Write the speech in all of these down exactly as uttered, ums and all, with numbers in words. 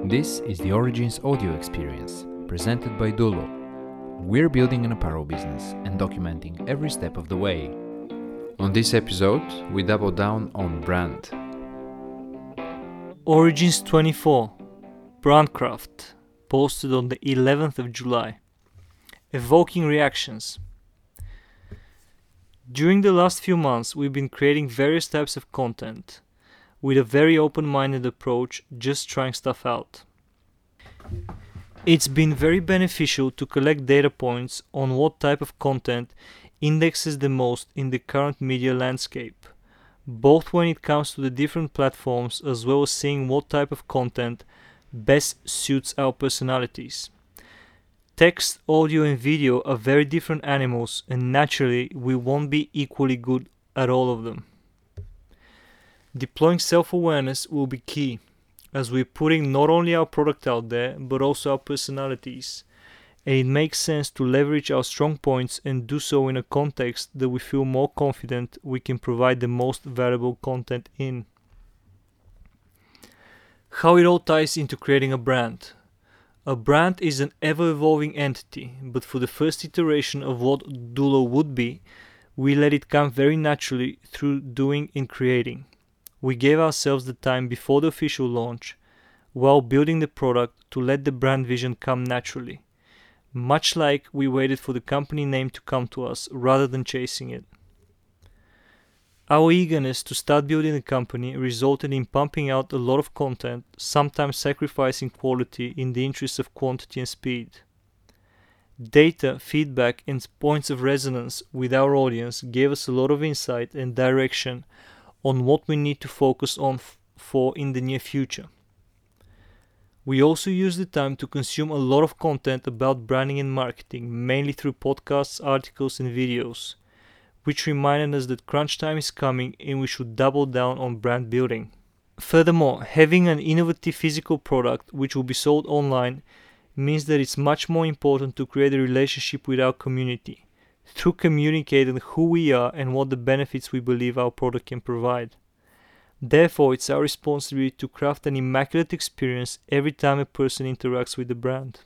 This is the Origins audio experience, presented by Dulo. We're building an apparel business and documenting every step of the way. On this episode, we double down on brand. Origins twenty-four, Brandcraft, posted on the eleventh of July. Evoking reactions. During the last few months, we've been creating various types of content with a very open-minded approach, just trying stuff out. It's been very beneficial to collect data points on what type of content indexes the most in the current media landscape, both when it comes to the different platforms as well as seeing what type of content best suits our personalities. Text, audio and video are very different animals, and naturally we won't be equally good at all of them. Deploying self-awareness will be key, as we're putting not only our product out there, but also our personalities, and it makes sense to leverage our strong points and do so in a context that we feel more confident we can provide the most valuable content in. How it all ties into creating a brand. A brand is an ever-evolving entity, but for the first iteration of what Dulo would be, we let it come very naturally through doing and creating. We gave ourselves the time before the official launch, while building the product, to let the brand vision come naturally, much like we waited for the company name to come to us rather than chasing it. Our eagerness to start building the company resulted in pumping out a lot of content, sometimes sacrificing quality in the interest of quantity and speed. Data, feedback, and points of resonance with our audience gave us a lot of insight and direction on what we need to focus on f- for in the near future. We also used the time to consume a lot of content about branding and marketing, mainly through podcasts, articles, and videos, which reminded us that crunch time is coming and we should double down on brand building. Furthermore, having an innovative physical product which will be sold online means that it's much more important to create a relationship with our community, through communicating who we are and what the benefits we believe our product can provide. Therefore, it's our responsibility to craft an immaculate experience every time a person interacts with the brand.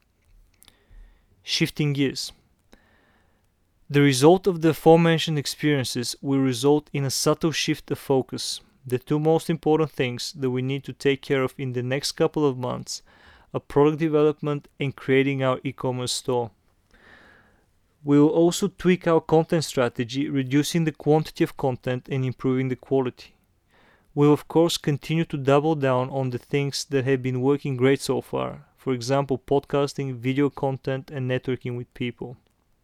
Shifting gears. The result of the aforementioned experiences will result in a subtle shift of focus. The two most important things that we need to take care of in the next couple of months are product development and creating our e-commerce store. We will also tweak our content strategy, reducing the quantity of content and improving the quality. We will of course continue to double down on the things that have been working great so far, for example podcasting, video content and networking with people.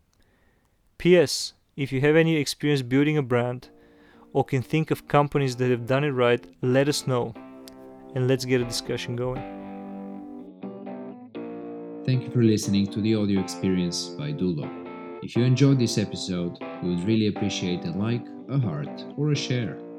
P S. If you have any experience building a brand or can think of companies that have done it right, let us know and let's get a discussion going. Thank you for listening to the audio experience by Dulo. If you enjoyed this episode, we would really appreciate a like, a heart, or a share.